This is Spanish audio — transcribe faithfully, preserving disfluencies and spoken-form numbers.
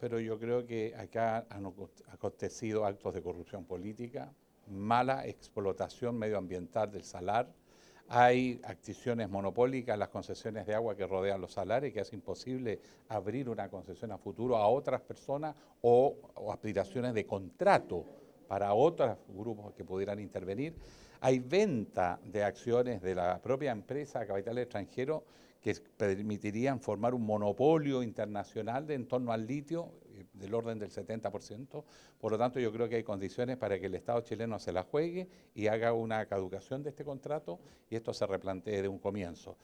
pero yo creo que acá han acontecido actos de corrupción política, mala explotación medioambiental del salar, hay acciones monopólicas en las concesiones de agua que rodean los salares, que hace imposible abrir una concesión a futuro a otras personas o, o aspiraciones de contrato para otros grupos que pudieran intervenir. Hay venta de acciones de la propia empresa a capital extranjero que permitirían formar un monopolio internacional de en torno al litio del orden del setenta por ciento. Por lo tanto, yo creo que hay condiciones para que el Estado chileno se la juegue y haga una caducación de este contrato y esto se replantee de un comienzo.